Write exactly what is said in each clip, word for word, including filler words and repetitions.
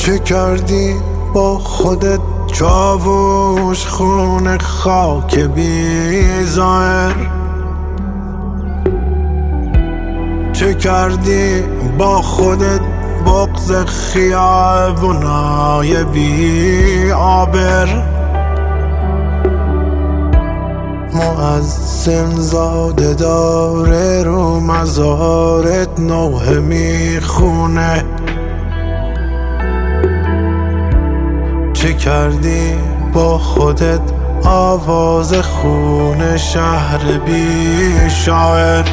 چه کردی با خودت چاووش خون خاک بی ظاهر؟ چه کردی با خودت بغض خیابونای بی آبر؟ مؤذن زاده داره رو مزارت نوحه میخونه. چه کردی با خودت آواز خون شهر بی شاعر؟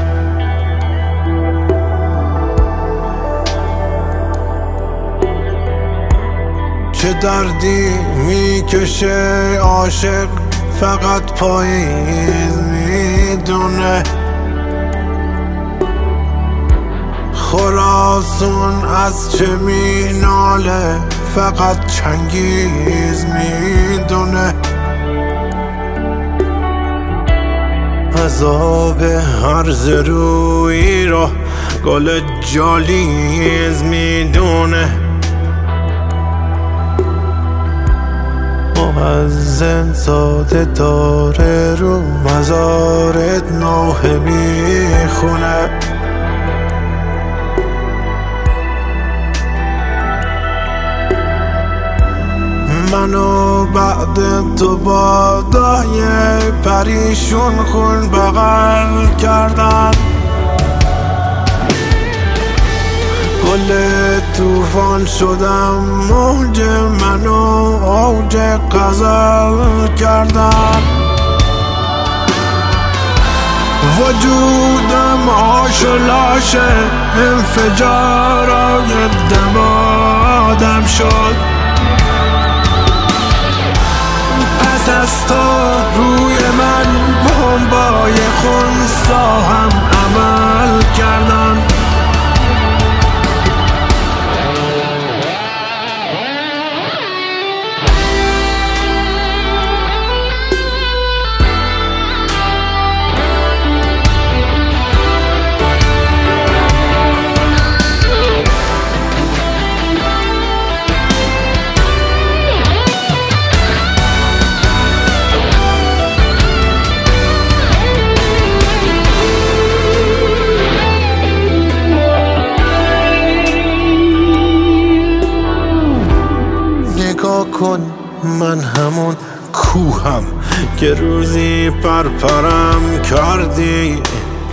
چه دردی میکشه عاشق فقط پاییز میدونه؟ خراسون از چه میناله فقط چنگیز میدونه؟ عذاب هرز روی رو گل جالیز میدونه. مؤذن زاده داره رو مزارت نوحه میخونه. منو بعد تو با دای پریشون خون بغل کردن. گل توفان شدم موج منو اوج غزل کردن. وجودم آش و لاشه انفجارای دمادم شد. پس از تو روی من بمبای خونسا هم عمل کردن. کن من همون کوهم که روزی پرپرم کردی.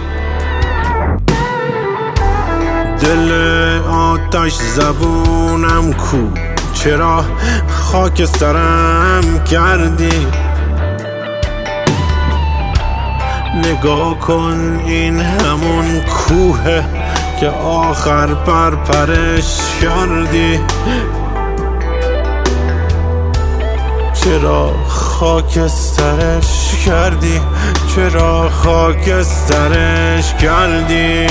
دل آتش زبونم کو چرا خاک سرم کردی؟ نگاه کن این همون کوه که آخر پرپرش کردی. چرا خاکسترش کردی؟ چرا خاکسترش کردی؟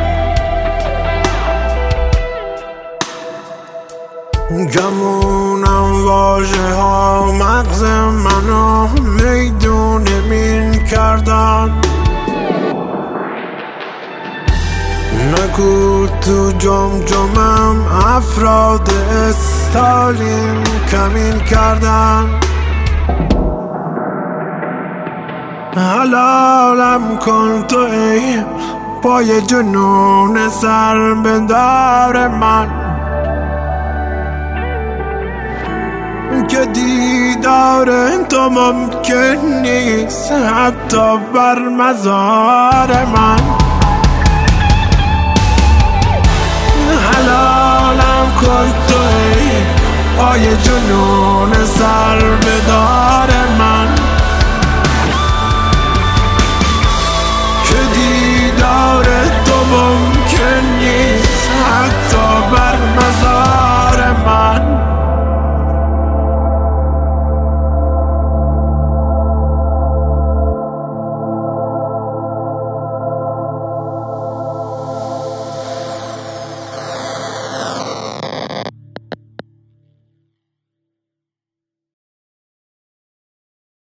گمونم واژه ها مغز منو میدون مین کردن. نگو تو جمجمم افراد استالین کمین کردن. حلالم کن تو ای پای جنون سر بندار من که دیدار تو ممکن نیست حتی بر مزار من. حلالم کن تو ای پای جنون